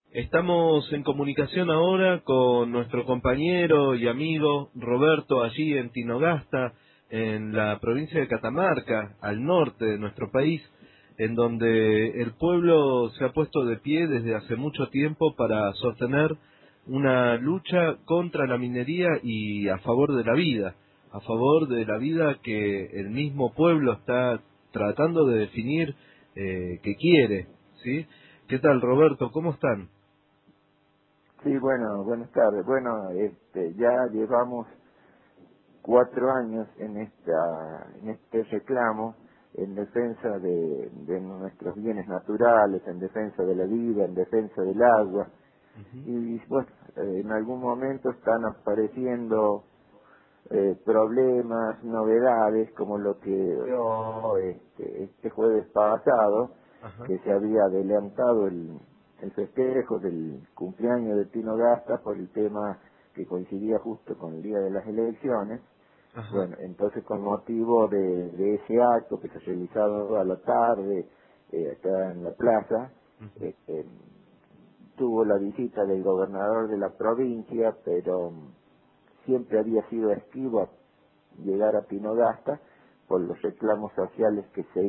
Estamos en comunicación ahora con nuestro compañero y amigo Roberto, allí en Tinogasta, en la provincia de Catamarca, al norte de nuestro país, en donde el pueblo se ha puesto de pie desde hace mucho tiempo para sostener una lucha contra la minería y a favor de la vida que el mismo pueblo está tratando de definir que quiere, ¿sí? ¿Qué tal, Roberto? ¿Cómo están? Sí, bueno, buenas tardes. Bueno, ya llevamos 4 años en este reclamo en defensa de nuestros bienes naturales, en defensa de la vida, en defensa del agua. Ujú. Y bueno, en algún momento están apareciendo problemas, novedades, como lo que este jueves pasado, Ajá, que se había adelantado el festejo del cumpleaños de Tino Gasta por el tema que coincidía justo con el día de las elecciones. ajá. Bueno, entonces con motivo de ese acto que se realizado a la tarde acá en la plaza, Ujú. este, tuvo la visita del gobernador de la provincia, pero siempre había sido esquivo a llegar a Tinogasta por los reclamos sociales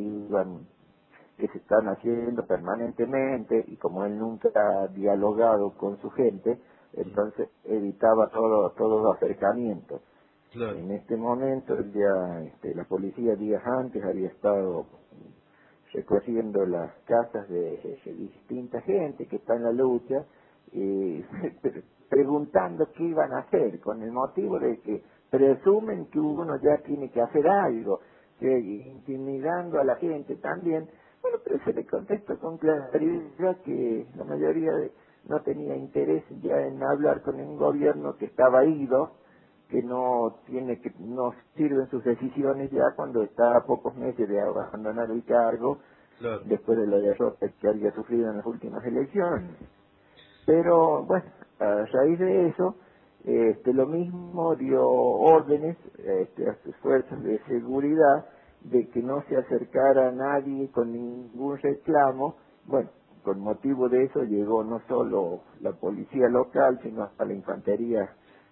que se están haciendo permanentemente, y como él nunca ha dialogado con su gente, entonces evitaba todo acercamiento. Claro. En este momento ya la policía días antes había estado recorriendo las casas de distinta gente que está en la lucha y preguntando qué iban a hacer, con el motivo de que presumen que uno ya tiene que hacer algo, que intimidando a la gente también. Bueno, pero se le contesta con claridad que la mayoría no tenía interés ya en hablar con un gobierno que estaba ido, que no sirven sus decisiones ya cuando está a pocos meses de abandonar el cargo Claro. después de la derrota que había sufrido en las últimas elecciones. Pero bueno, a raíz de eso, lo mismo dio órdenes a sus fuerzas de seguridad de que no se acercara a nadie con ningún reclamo. Bueno, con motivo de eso llegó no solo la policía local, sino hasta la infantería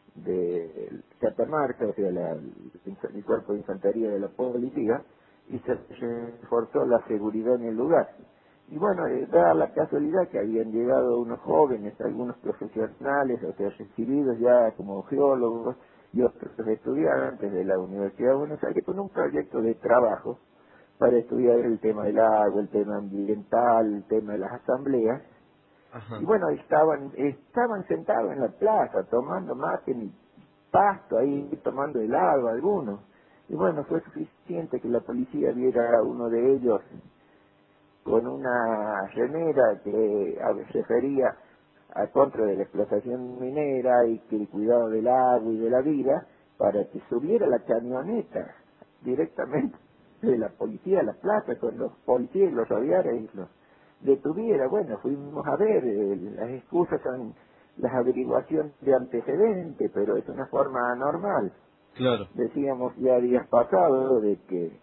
de Catamarca, o sea, el cuerpo de infantería de la policía, y se reforzó la seguridad en el lugar. Y bueno, da la casualidad que habían llegado unos jóvenes, algunos profesionales, o sea, recibidos ya como geólogos y otros estudiantes de la Universidad de Buenos Aires con un proyecto de trabajo para estudiar el tema del agua, el tema ambiental, el tema de las asambleas. Y Ajá. bueno, estaban sentados en la plaza tomando mate y pasto ahí, tomando helado algunos. Y bueno, fue suficiente que la policía viera a uno de ellos con una remera que se refería a contra de la explotación minera y que el cuidado del agua y de la vida, para que subiera la camioneta directamente de la policía a la plaza con los policías y los radiares y los detuviera. Bueno, fuimos a ver, las excusas son las averiguaciones de antecedentes, pero es una forma normal. Claro. Decíamos ya días pasados de que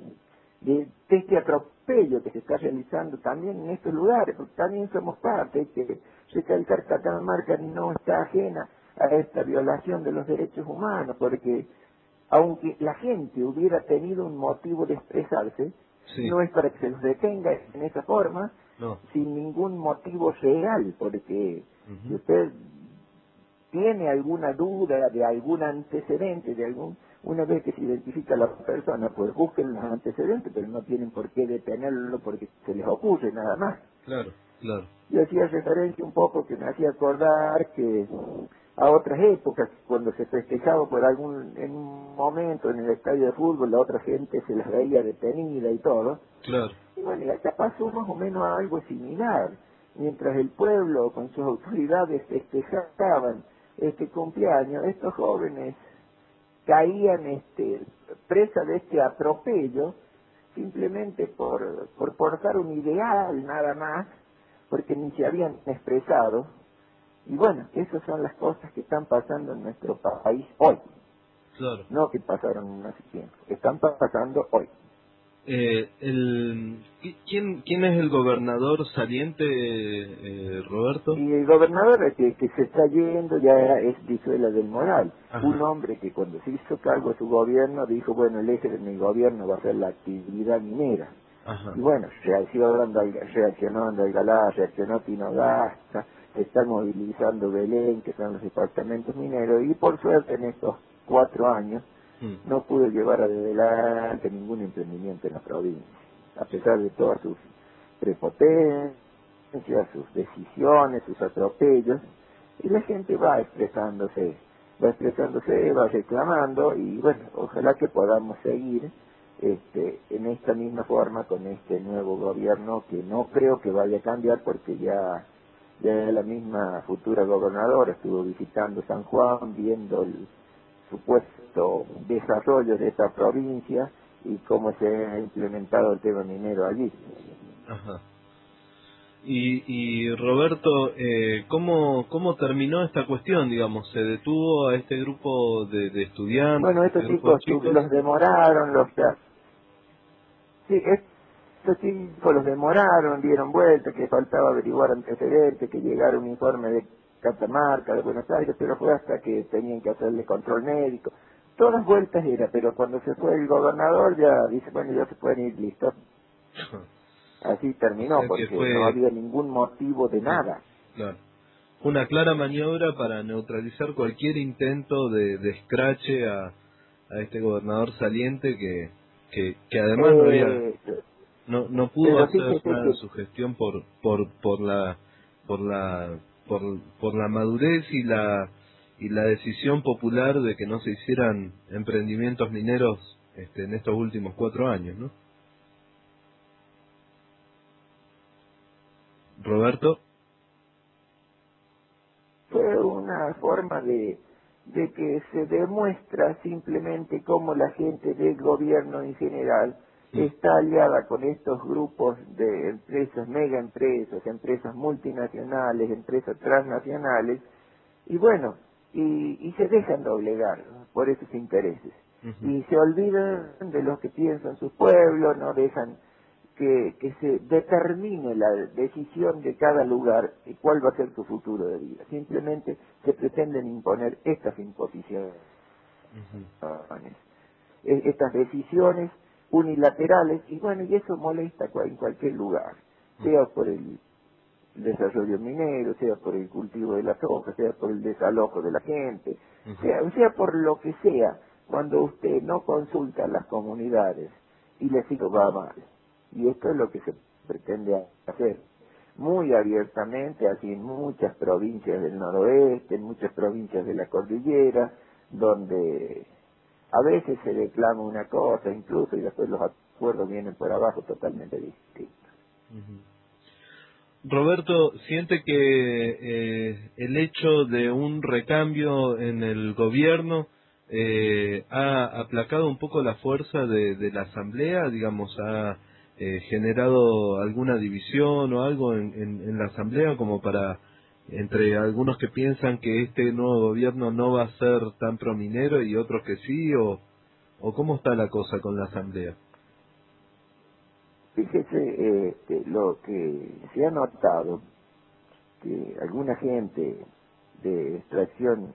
de este atropello que se está realizando también en estos lugares, porque también somos parte. Hay que recalcar que Catamarca no está ajena a esta violación de los derechos humanos, porque aunque la gente hubiera tenido un motivo de expresarse, Sí. no es para que se los detenga en esa forma, No. sin ningún motivo real, porque si Ujú. usted tiene alguna duda de algún antecedente, una vez que se identifica a la persona, pues busquen los antecedentes, pero no tienen por qué detenerlo porque se les ocurre nada más. Claro. Claro. Yo hacía referencia un poco que me hacía acordar que a otras épocas, cuando se festejaba en un momento en el estadio de fútbol, la otra gente se las veía detenida y todo, Claro. y bueno, y acá pasó más o menos algo similar. Mientras el pueblo con sus autoridades festejaban este cumpleaños, estos jóvenes caían presa de este atropello simplemente por portar un ideal nada más, porque ni se habían expresado. Y bueno, esas son las cosas que están pasando en nuestro país hoy, Claro. no que pasaron hace tiempo, están pasando hoy. ¿Quién es el gobernador saliente, Roberto? Y el gobernador que se está yendo ya es Brizuela del Moral, un Ajá, hombre que cuando se hizo cargo de su gobierno dijo, bueno, el eje de mi gobierno va a ser la actividad minera. ajá. Y bueno, reaccionó Andalgalá, reaccionó Tinogasta, se están movilizando Belén, que son los departamentos mineros, y por suerte en estos 4 años Mm, no pudo llevar adelante ningún emprendimiento en la provincia, a pesar de todas sus prepotencias, sus decisiones, sus atropellos, y la gente va expresándose, va reclamando, y bueno, ojalá que podamos seguir en esta misma forma con este nuevo gobierno que no creo que vaya a cambiar porque ya la misma futura gobernadora estuvo visitando San Juan, viendo el supuesto desarrollo de esta provincia y cómo se ha implementado el tema minero allí. ajá. Y Roberto, ¿cómo terminó esta cuestión? Digamos, ¿se detuvo a este grupo de estudiantes, Bueno, este estos grupo de chicos chicos? los demoraron, sí, estos chicos los demoraron, dieron vuelta, que faltaba averiguar antecedentes, que llegara un informe de Catamarca, de Buenos Aires, pero fue hasta que tenían que hacerle control médico. Todas vueltas era, pero cuando se fue el gobernador ya dice, bueno, ya se pueden ir, listo. Así O terminó, sea que porque no fue, había ningún motivo de claro, nada. claro, una clara maniobra para neutralizar cualquier intento de escrache a este gobernador saliente que además Eh, no pudo pero hacer fíjese nada en que su gestión por la por, por la madurez y la decisión popular de que no se hicieran emprendimientos mineros en estos últimos 4 años, ¿no? Roberto. fue una forma de que se demuestra simplemente cómo la gente del gobierno en general Mm, está aliada con estos grupos de empresas, mega empresas, empresas multinacionales, empresas transnacionales, y bueno, y se dejan doblegar por esos intereses. ujú, Y se olvidan de lo que piensan sus pueblos, no dejan que se determine la decisión de cada lugar y cuál va a ser su futuro de vida. Simplemente se pretenden imponer estas imposiciones, ujú, estas decisiones unilaterales, y bueno, y eso molesta en cualquier lugar, sea por el desarrollo minero, sea por el cultivo de las hojas, sea por el desalojo de la gente, ujú, sea por lo que sea, cuando usted no consulta a las comunidades y les digo va mal. Y esto es lo que se pretende hacer muy abiertamente, así en muchas provincias del noroeste, en muchas provincias de la cordillera, donde a veces se declama una cosa incluso y después los acuerdos vienen por abajo totalmente distintos. ujú. Roberto, ¿siente que el hecho de un recambio en el gobierno ha aplacado un poco la fuerza de la Asamblea? Digamos, ¿ha generado alguna división o algo en la Asamblea como para, entre algunos que piensan que este nuevo gobierno no va a ser tan prominero y otros que sí? ¿O cómo está la cosa con la Asamblea? Fíjese lo que se ha notado, que alguna gente de extracción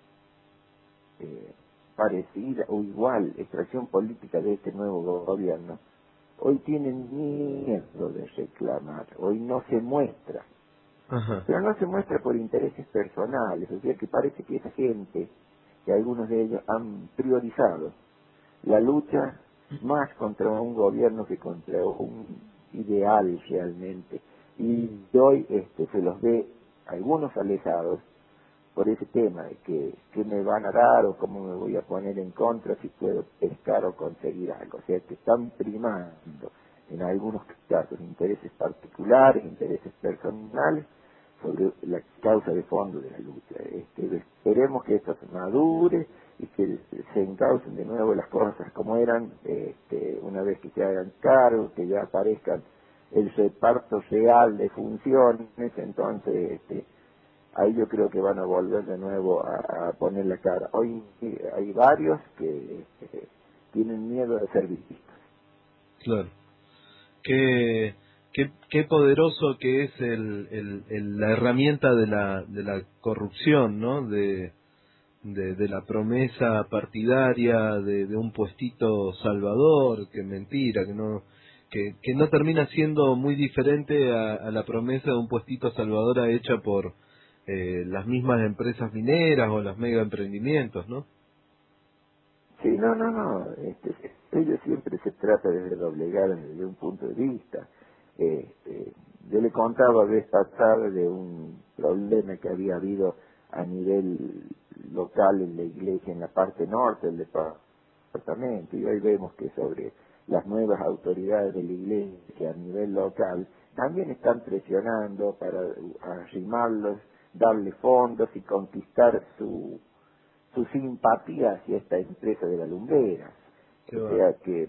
parecida o igual, extracción política de este nuevo gobierno, hoy tienen miedo de reclamar, hoy no se muestra, Ajá, pero no se muestra por intereses personales, o sea que parece que esa gente, que algunos de ellos han priorizado la lucha más contra un gobierno que contra un ideal realmente. Y hoy se los ve algunos alejados por ese tema de que me van a dar o cómo me voy a poner en contra si puedo pescar o conseguir algo. O sea, que están primando en algunos casos intereses particulares, intereses personales sobre la causa de fondo de la lucha. Esperemos que esto se madure y que se encaucen de nuevo las cosas como eran, una vez que se hagan cargo, que ya aparezcan el reparto real de funciones, entonces ahí yo creo que van a volver de nuevo a poner la cara. Hoy hay varios que tienen miedo de ser vistos. claro. Qué, qué poderoso que es la herramienta de la corrupción, ¿no? De la promesa partidaria de un puestito salvador, que mentira, que no termina siendo muy diferente a la promesa de un puestito salvador hecha por las mismas empresas mineras o los mega emprendimientos, ¿no? Sí, no, no, no. Ellos siempre se trata de doblegar desde un punto de vista. Yo le contaba vez pasada de un problema que había habido a nivel local en la iglesia, en la parte norte del departamento, y hoy vemos que sobre las nuevas autoridades de la iglesia a nivel local también están presionando para arrimarlos, darle fondos y conquistar su simpatía hacia esta empresa de la lumbrera. Qué O va. sea que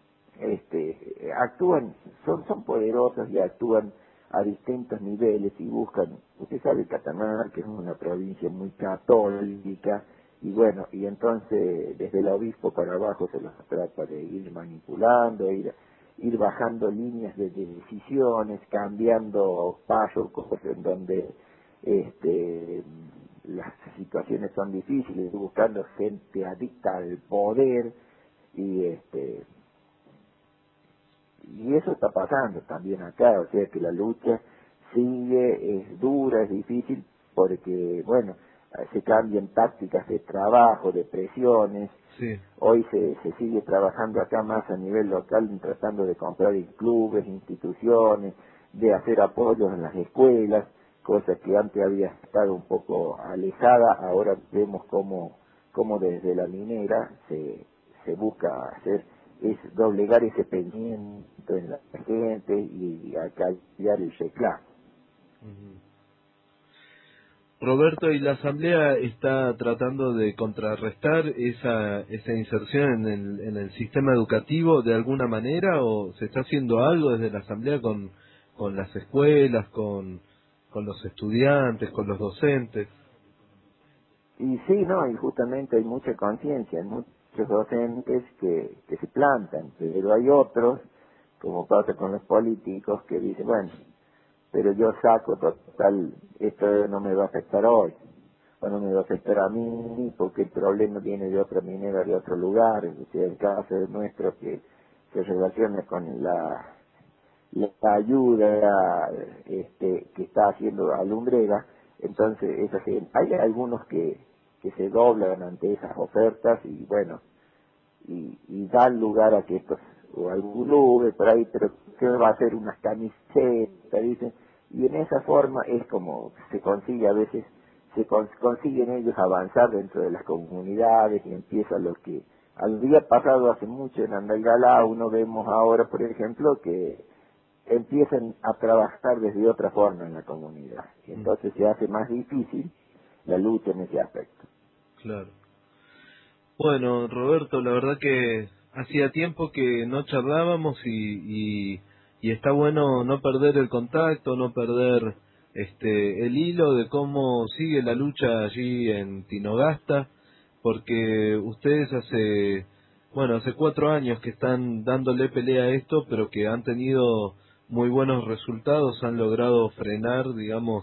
actúan, son poderosos y actúan a distintos niveles y buscan, usted sabe, Catamarca, que es una provincia muy católica, y bueno, y entonces desde el obispo para abajo se los trata de ir manipulando, ir bajando líneas de decisiones, cambiando pasos en donde las situaciones son difíciles, buscando gente adicta al poder, y y eso está pasando también acá, o sea que la lucha sigue, es dura, es difícil, porque, bueno, se cambian tácticas de trabajo, de presiones. Sí, Hoy se sigue trabajando acá más a nivel local, tratando de comprar en clubes, instituciones, de hacer apoyos en las escuelas, cosa que antes había estado un poco alejada. Ahora vemos cómo desde la minera se busca hacer, es doblegar ese pensamiento en la gente y acallar el reclamo. ujú. Roberto, ¿y la Asamblea está tratando de contrarrestar esa inserción en el sistema educativo de alguna manera o se está haciendo algo desde la Asamblea con las escuelas, con los estudiantes, con los docentes? Y sí, no, y justamente hay mucha conciencia, hay muchos docentes que se plantan, pero hay otros, como pasa con los políticos, que dicen, bueno, pero yo saco total, esto no me va a afectar hoy, o no me va a afectar a mí, porque el problema viene de otra minera, de otro lugar, o sea, el caso es nuestro que se relaciona con la ayuda que está haciendo la lumbrera. Entonces esa gente, hay algunos que se doblan ante esas ofertas y bueno, y dan lugar a que estos, o algún club por ahí, pero que va a hacer unas camisetas, dicen, y en esa forma es como se consigue a veces, consiguen ellos avanzar dentro de las comunidades y empieza lo que al día pasado hace mucho en Andalgalá, uno vemos ahora, por ejemplo, que empiezan a trabajar desde otra forma en la comunidad. Y Mm, entonces se hace más difícil la lucha en ese aspecto. claro. Bueno, Roberto, la verdad que hacía tiempo que no charlábamos y está bueno no perder el contacto, no perder el hilo de cómo sigue la lucha allí en Tinogasta, porque ustedes hace 4 años que están dándole pelea a esto, pero que han tenido muy buenos resultados, han logrado frenar, digamos,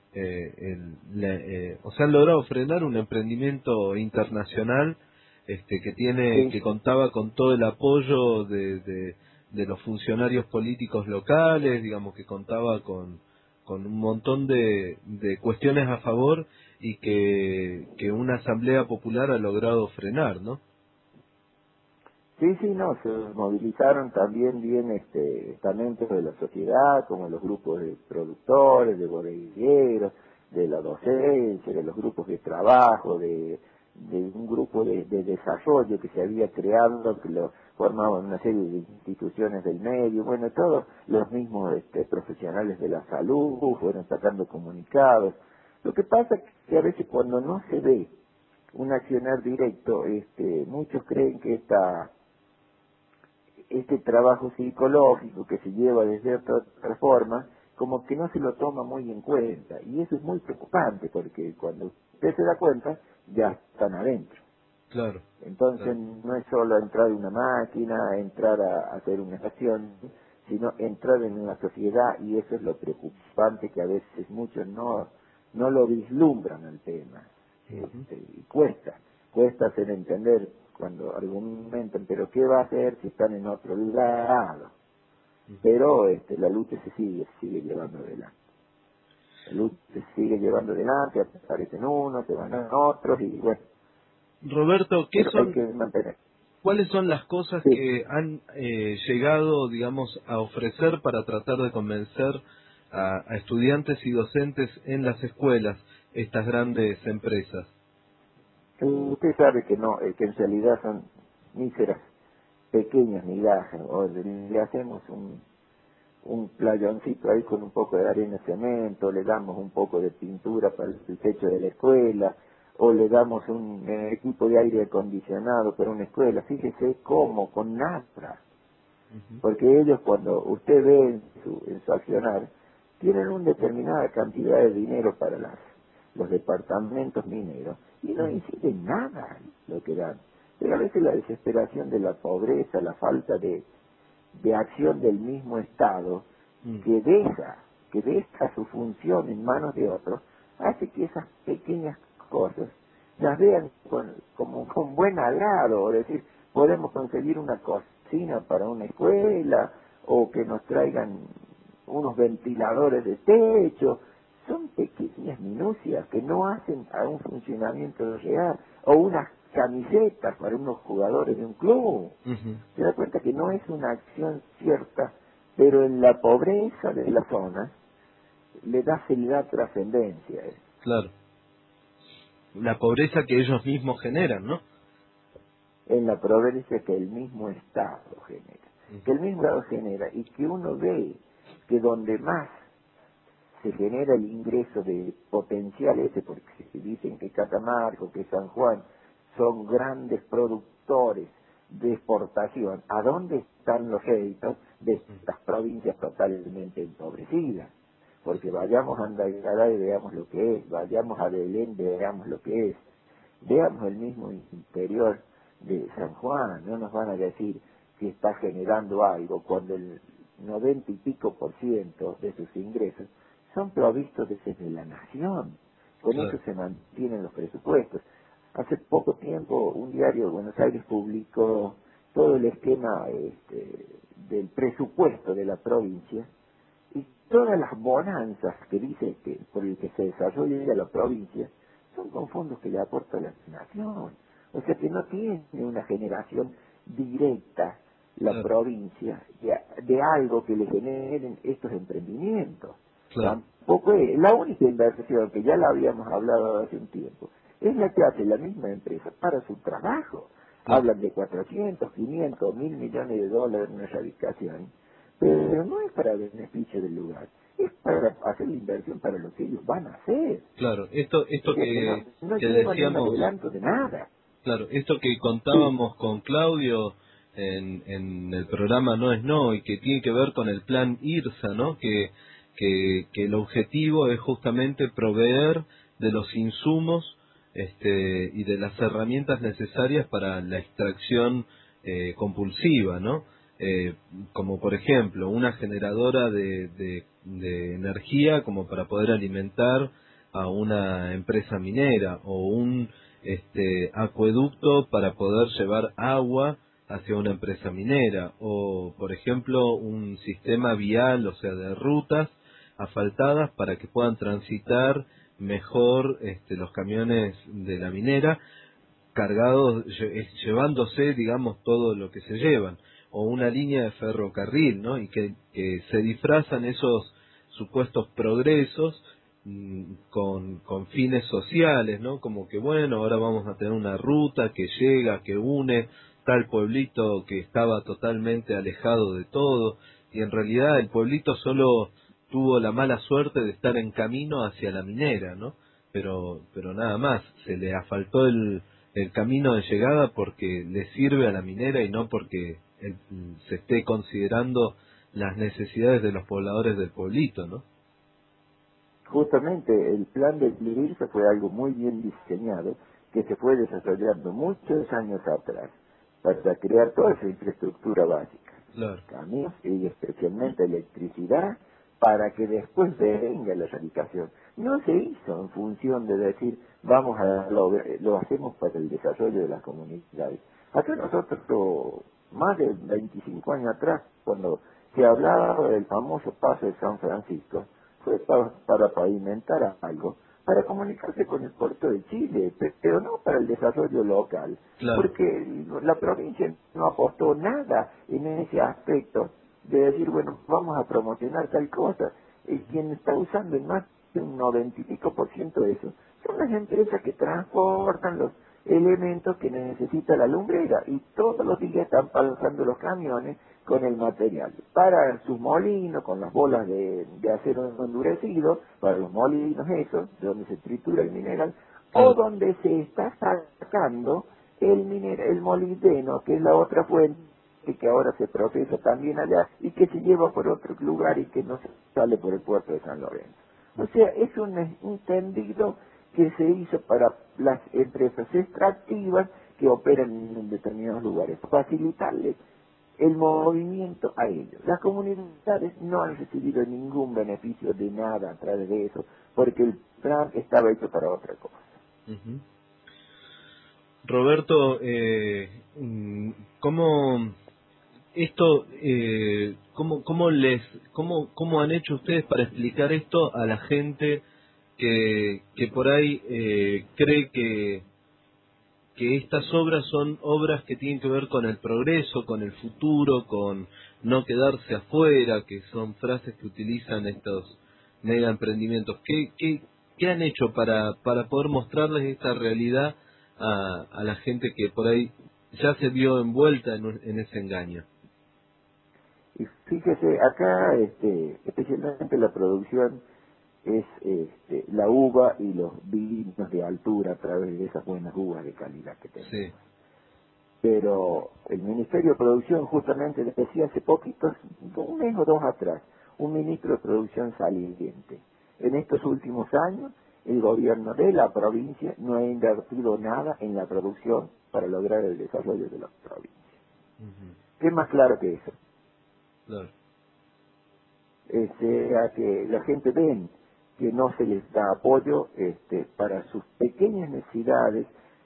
o sea, han logrado frenar un emprendimiento internacional Sí, que contaba con todo el apoyo de los funcionarios políticos locales, digamos que contaba con un montón de cuestiones a favor y que una asamblea popular ha logrado frenar, ¿no? sí, sí, no, se movilizaron también bien estamentos de la sociedad, como los grupos de productores, de bodegueros, de la docencia, de los grupos de trabajo, de un grupo de desarrollo que se había creado, que lo formaban una serie de instituciones del medio, bueno, todos los mismos profesionales de la salud fueron sacando comunicados. Lo que pasa es que a veces cuando no se ve un accionar directo, muchos creen que este trabajo psicológico que se lleva desde otra forma, como que no se lo toma muy en cuenta. Y eso es muy preocupante, porque cuando usted se da cuenta, ya están adentro. Claro, Entonces claro. no es solo entrar en una máquina, entrar a hacer una estación, sino entrar en una sociedad, y eso es lo preocupante, que a veces muchos no lo vislumbran el tema. Ujú, Y cuesta hacer entender cuando argumentan, pero ¿qué va a hacer si están en otro lado? ujú. Pero la lucha se sigue llevando adelante. La lucha se sigue llevando adelante, aparecen unos, se van a otros, y bueno, Roberto, pero hay que mantener. ¿cuáles son las cosas Sí. que han llegado, digamos, a ofrecer para tratar de convencer a estudiantes y docentes en las escuelas, estas grandes empresas? Usted sabe que no, que en realidad son míseras, pequeñas migajas, o le hacemos un playoncito ahí con un poco de arena y cemento, le damos un poco de pintura para el techo de la escuela, o le damos un equipo de aire acondicionado para una escuela. Fíjese cómo, con nada. Ujú, Porque ellos, cuando usted ve en su accionar, tienen una determinada cantidad de dinero para los departamentos mineros, y no ujú, inciden nada lo que dan. Pero a veces la desesperación de la pobreza, la falta de acción del mismo Estado, mm, que deja su función en manos de otros, hace que esas pequeñas cosas las vean como con buen agrado, es decir, podemos conseguir una cocina para una escuela, o que nos traigan unos ventiladores de techo. Son pequeñas minucias que no hacen a un funcionamiento real, o unas camisetas para unos jugadores de un club. ujú. Se da cuenta que no es una acción cierta, pero en la pobreza de la zona se le da trascendencia. Claro. La pobreza que ellos mismos generan, ¿no? En la pobreza que el mismo Estado genera, que Ujú, el mismo Estado genera, y que uno ve que donde más se genera el ingreso de potencial ese, porque se dicen que Catamarca, que San Juan son grandes productores de exportación. ¿A dónde están los réditos de estas provincias totalmente empobrecidas? Porque vayamos a Andalgalá y veamos lo que es, vayamos a Belén y veamos lo que es, veamos el mismo interior de San Juan. No nos van a decir que está generando algo cuando el 90 y pico por ciento de sus ingresos son provistos desde la nación. Con eso claro. se mantienen los presupuestos. Hace poco tiempo un diario de Buenos Aires publicó todo el esquema del presupuesto de la provincia, y todas las bonanzas que dice que por el que se desarrolla la provincia son con fondos que le aporta la nación. O sea que no tiene una generación directa la Claro, provincia de algo que le generen estos emprendimientos. claro, Tampoco es la única inversión, que ya la habíamos hablado hace un tiempo, es la que hace la misma empresa para su trabajo. claro. Hablan de 400, 500, 1.000 millones de dólares en una erradicación, pero no es para beneficio del lugar, es para hacer la inversión para lo que ellos van a hacer. Claro, O esto sea que no que llevan un decíamos, adelanto de nada. claro, esto que Sí, contábamos con Claudio en el programa No es No, y que tiene que ver con el plan IRSA, ¿no? Que el objetivo es justamente proveer de los insumos y de las herramientas necesarias para la extracción compulsiva, ¿no? Eh, Como por ejemplo una generadora de energía como para poder alimentar a una empresa minera, o un acueducto para poder llevar agua hacia una empresa minera, o por ejemplo un sistema vial, o sea, de rutas asfaltadas para que puedan transitar mejor los camiones de la minera, cargados, llevándose, digamos, todo lo que se llevan, o una línea de ferrocarril, ¿no? Y que se disfrazan esos supuestos progresos con fines sociales, ¿no? Como que, bueno, ahora vamos a tener una ruta que llega, que une tal pueblito que estaba totalmente alejado de todo, y en realidad el pueblito solo tuvo la mala suerte de estar en camino hacia la minera, ¿no? Pero nada más, se le asfaltó el camino de llegada porque le sirve a la minera, y no porque se esté considerando las necesidades de los pobladores del pueblito, ¿no? justamente el plan de IRSA fue algo muy bien diseñado, que se fue desarrollando muchos años atrás para crear toda esa infraestructura básica, Claro. caminos y especialmente electricidad, para que después venga la erradicación. No se hizo en función de decir, vamos a lo hacemos para el desarrollo de las comunidades. Acá nosotros, más de 25 años atrás, cuando se hablaba del famoso paso de San Francisco, fue para pavimentar algo, para comunicarse con el puerto de Chile, pero no para el desarrollo local, Claro. porque la provincia no apostó nada en ese aspecto de decir, bueno, vamos a promocionar tal cosa. Y quien está usando en más de un 90 y pico% de eso son las empresas que transportan los elementos que necesita la lumbrera, y todos los días están pasando los camiones con el material para sus molinos, con las bolas de acero endurecido, para los molinos esos, de donde se tritura el mineral, o Claro. donde se está sacando el molibdeno, que es la otra fuente que ahora se procesa también allá y que se lleva por otro lugar y que no sale por el puerto de San Lorenzo. O sea, es un tendido que se hizo para las empresas extractivas que operan en determinados lugares, facilitarles el movimiento a ellos. Las comunidades no han recibido ningún beneficio de nada a través de eso, porque el plan estaba hecho para otra cosa. Ujú. Roberto, ¿cómo esto, cómo han hecho ustedes para explicar esto a la gente que por ahí cree que estas obras son obras que tienen que ver con el progreso, con el futuro, con no quedarse afuera, que son frases que utilizan estos mega emprendimientos? ¿Qué han hecho para poder mostrarles esta realidad a la gente que por ahí ya se vio envuelta en ese engaño? Y fíjese, acá especialmente la producción es la uva y los vinos de altura a través de esas buenas uvas de calidad que tenemos. Sí. Pero el Ministerio de Producción, justamente les decía hace poquitos, un mes o dos atrás, un ministro de Producción saliente. En estos últimos años, el gobierno de la provincia no ha invertido nada en la producción para lograr el desarrollo de la provincia. Ujú. ¿Qué más claro que eso? Claro. A que la gente ven que no se les da apoyo para sus pequeñas necesidades,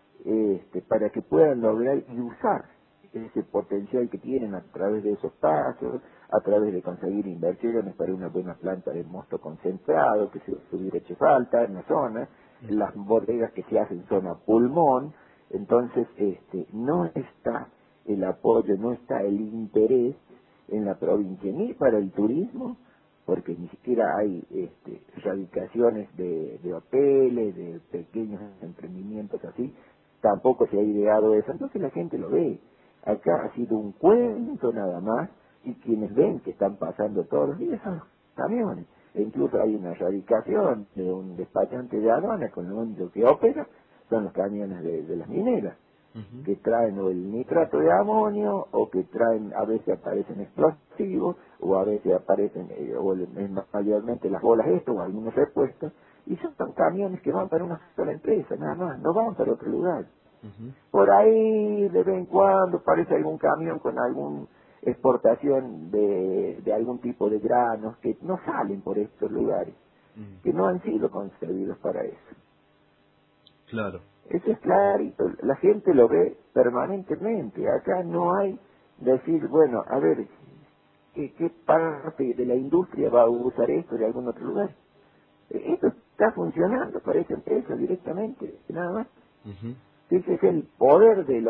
para que puedan lograr y usar ese potencial que tienen a través de esos pasos, a través de conseguir inversiones para una buena planta de mosto concentrado que se hubiera hecho falta en la zona, las bodegas que se hacen zona pulmón. Entonces no está el apoyo, no está el interés en la provincia ni para el turismo, porque ni siquiera hay radicaciones de hoteles, de pequeños emprendimientos así, tampoco se ha ideado eso. Entonces la gente lo ve. Acá ha sido un cuento nada más, y quienes ven que están pasando todos los días son los camiones. E incluso hay una radicación de un despachante de aduana con lo único que opera son los camiones de las mineras, Ujú. que traen o el nitrato de amonio, o que traen, a veces aparecen explosivos, o a veces aparecen, mayormente las bolas esto, o algunos repuestos, y son camiones que van para una sola empresa, nada más, no van para otro lugar. Ujú. Por ahí, de vez en cuando, aparece algún camión con alguna exportación de algún tipo de granos que no salen por estos lugares, Mm. que no han sido concebidos para eso. Claro. Eso es clarito, la gente lo ve permanentemente. Acá no hay decir, bueno, a ver, ¿qué parte de la industria va a usar esto de algún otro lugar? Esto está funcionando para esa empresa directamente, nada más. Ujú. Ese es el poder de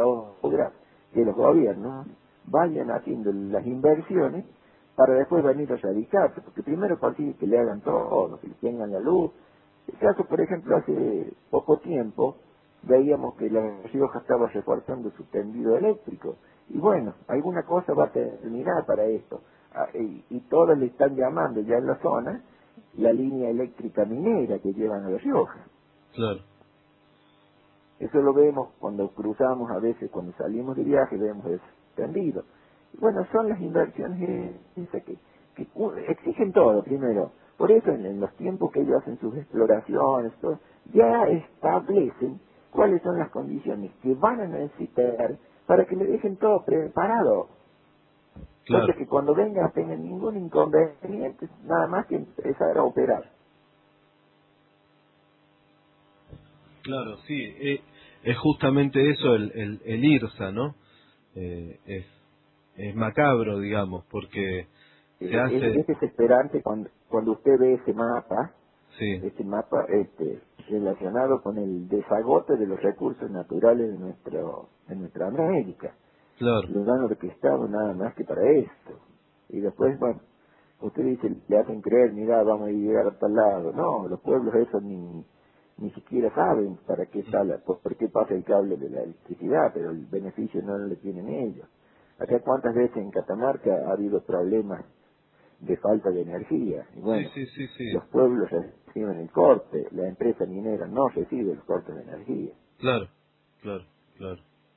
que los gobiernos vayan haciendo las inversiones para después venir a radicarse, porque primero consigue que le hagan todo, que le tengan la luz. El caso, por ejemplo, hace poco tiempo veíamos que La Rioja estaba reforzando su tendido eléctrico, y bueno, alguna cosa va a terminar para esto. Y todos le están llamando ya en la zona la línea eléctrica minera que llevan a La Rioja. Claro. Eso lo vemos cuando cruzamos, a veces cuando salimos de viaje, vemos eso tendido. Bueno, son las inversiones esas que exigen todo, primero. Por eso en los tiempos que ellos hacen sus exploraciones, todo, ya establecen cuáles son las condiciones que van a necesitar para que le dejen todo preparado. Cosa claro, que cuando venga no tengan ningún inconveniente, nada más que empezar a operar. claro, sí, es justamente eso el IRSA, ¿no? Es macabro, digamos, porque se Es hace, desesperante cuando usted ve sí, ese mapa relacionado con el desagote de los recursos naturales de nuestra América. claro, Los han orquestado nada más que para esto. Y después, bueno, usted dice, le hacen creer, mira, vamos a llegar a tal lado. No, los pueblos esos ni siquiera saben para qué está por qué pasa el cable de la electricidad, pero el beneficio no lo tienen ellos. Acá cuántas veces en Catamarca ha habido problemas de falta de energía. Y sí, bueno, sí, sí, sí, los pueblos reciben el corte, la empresa minera no recibe el corte de energía. claro, claro, claro,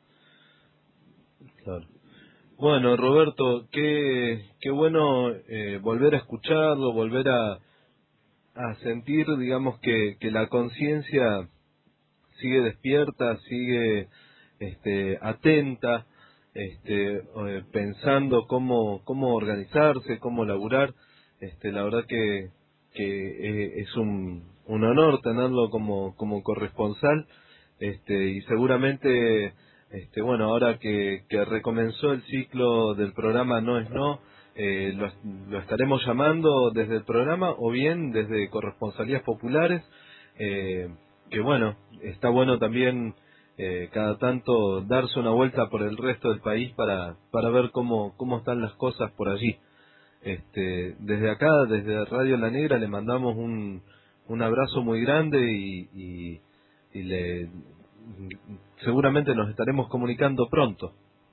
claro. Bueno, Roberto, qué bueno volver a escucharlo, volver a sentir, digamos, que la conciencia sigue despierta, sigue atenta, pensando cómo organizarse, cómo laburar. La verdad que es un honor tenerlo como corresponsal, y seguramente, bueno, ahora que recomenzó el ciclo del programa No es No, lo estaremos llamando desde el programa o bien desde Corresponsalías Populares, que bueno, está bueno también cada tanto darse una vuelta por el resto del país para ver cómo están las cosas por allí. Desde acá, desde Radio La Negra, le mandamos un abrazo muy grande y seguramente nos estaremos comunicando pronto.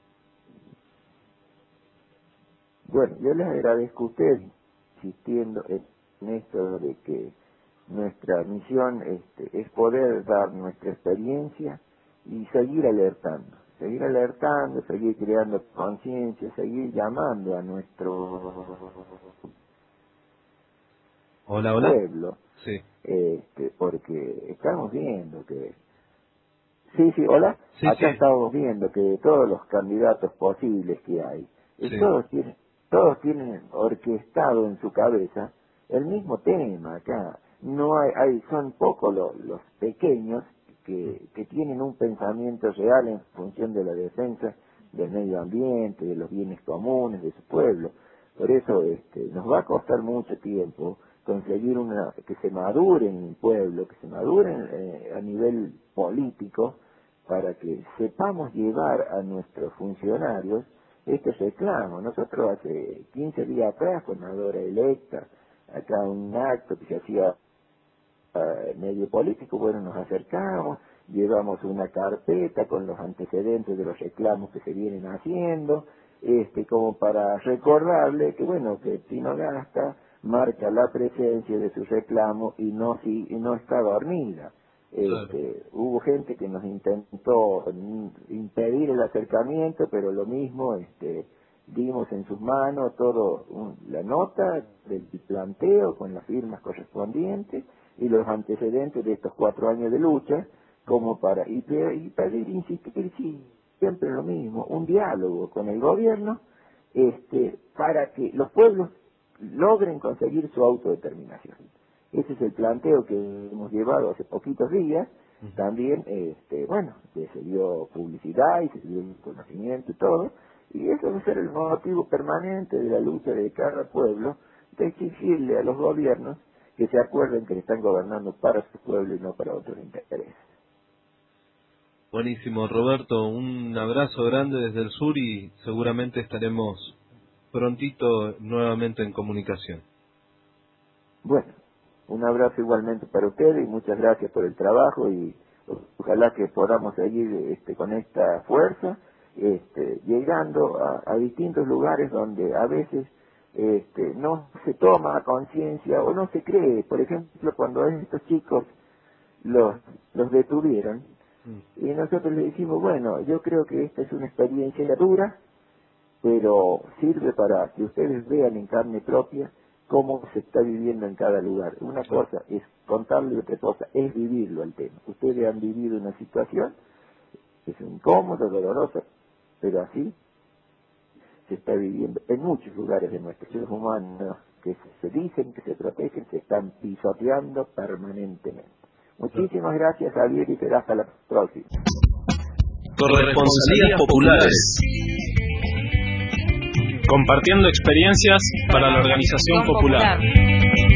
Bueno, yo les agradezco a ustedes insistiendo en esto de que nuestra misión es poder dar nuestra experiencia y seguir alertando, seguir creando conciencia, seguir llamando a nuestro Hola, hola. pueblo, Sí, porque estamos viendo que sí, sí, hola. sí, Acá sí, estamos viendo que de todos los candidatos posibles que hay, sí, todos tienen orquestado en su cabeza el mismo tema acá. No son pocos los pequeños que tienen un pensamiento real en función de la defensa del medio ambiente, de los bienes comunes, de su pueblo. Por eso nos va a costar mucho tiempo conseguir que se madure en el pueblo, que se madure a nivel político, para que sepamos llevar a nuestros funcionarios este reclamo. Nosotros hace 15 días atrás, con una hora electa, acá un acto que se hacía medio político, bueno, nos acercamos, llevamos una carpeta con los antecedentes de los reclamos que se vienen haciendo, como para recordarle que, bueno, que Tinogasta marca la presencia de su reclamo y no está dormida. claro, Hubo gente que nos intentó impedir el acercamiento, pero lo mismo, dimos en sus manos la nota del planteo con las firmas correspondientes y los antecedentes de estos 4 años de lucha, como para y pedir, insistir, sí, siempre lo mismo, un diálogo con el gobierno, para que los pueblos logren conseguir su autodeterminación. Ese es el planteo que hemos llevado hace poquitos días. También, bueno, que se dio publicidad y se dio conocimiento y todo, y eso va a ser el motivo permanente de la lucha de cada pueblo, de exigirle a los gobiernos que se acuerden que están gobernando para su pueblo y no para otros intereses. buenísimo, Roberto, un abrazo grande desde el sur y seguramente estaremos prontito nuevamente en comunicación. Bueno, un abrazo igualmente para ustedes y muchas gracias por el trabajo y ojalá que podamos seguir con esta fuerza, llegando a distintos lugares donde a veces no se toma conciencia o no se cree. Por ejemplo, cuando a estos chicos los, los detuvieron Mm, y nosotros le dijimos, bueno, yo creo que esta es una experiencia dura, pero sirve para que ustedes vean en carne propia cómo se está viviendo en cada lugar. Una cosa es contarle y otra cosa es vivirlo el tema. Ustedes han vivido una situación, es incómodo, doloroso, pero así se está viviendo en muchos lugares de nuestros seres humanos que se dicen que se protegen, se están pisoteando permanentemente. Muchísimas gracias, Javier, y será hasta la próxima. Corresponsalías populares. Compartiendo experiencias para la organización popular.